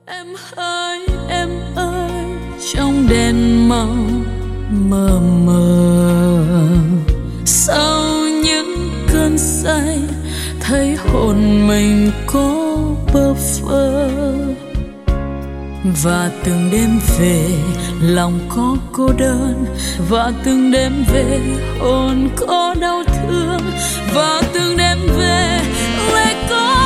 Em ơi, trong đèn màu mờ mờ, sau những cơn say thấy hồn mình có bơ phơ. Và từng đêm về lòng có cô đơn, và từng đêm về hồn có đau thương, và từng đêm về lại có